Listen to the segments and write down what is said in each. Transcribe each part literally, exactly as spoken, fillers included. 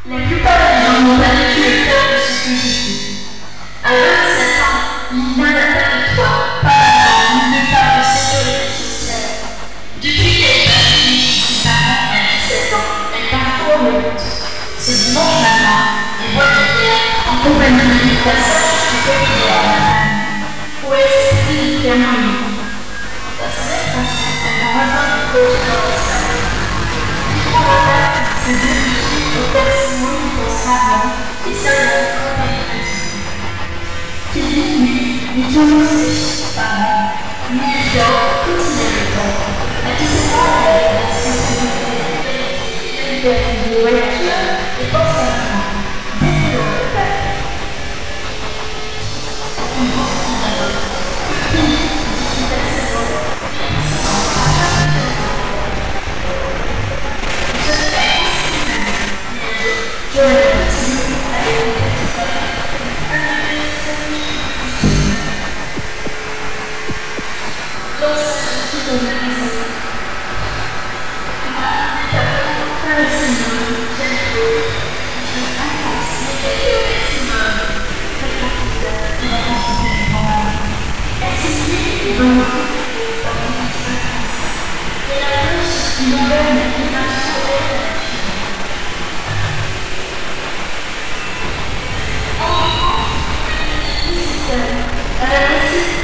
La plupart des gens n'ont pas vécu le cœur de ce que j'ai vu. À vingt-sept ans, Lina n'a pas de toit, pas d'argent, ni de part de sécurité sociale. Depuis qu'elle est venue chez ses parents à dix-sept ans, elle parcourt le monde. Ce dimanche matin, elle boit du bière en compagnie d'une passage du cabinet à la femme, où elle s'exprime clairement libre. Dans cette façon, elle a rejoint le coach dans le salon. Il prend la table, se dirige au personnel pour savant et savant comme elle a dit. Qui dit lui, lui toujours ses parents, lui il dort quotidiennement. À dix-sept ans, elle a la sensibilité, elle fait des voyageurs et pense à moi. Dès que l'on le fait, on pense à l'autre. Qui dit personnel, je vais continuer à aller lorsque je suis dans ma maison, par le Seigneur, j'aime trop, je apprécie le maximum, très particulière, qui m'a rencontré devant moi. Elle s'explique dans mon côté, dans mon expérience, et la bouche qui me donne une image sur à la réussite,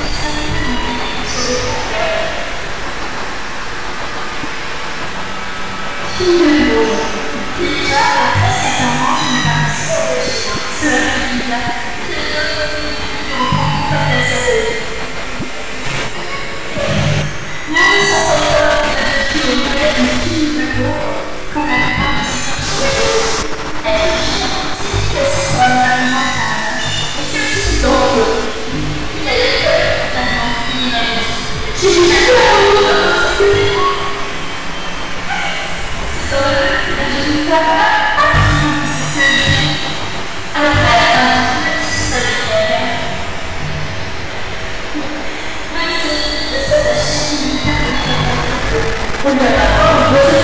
fille de beau, déjà à treize ans, il m'a sauvé, cela lui a fait de partager. Même sans savoir de qui est une fille de beau, quand elle parle de ses elle est gentille qu'elle soit mentale, et c'est aussi dangereux. Il a le cœur totalement inédit. J'ai vu la l'amour dans ce que c'est dans le que je ne peux pas apprendre ce que j'ai avec un petit solitaire. Même si de s'attacher une carte de on ne va pas voir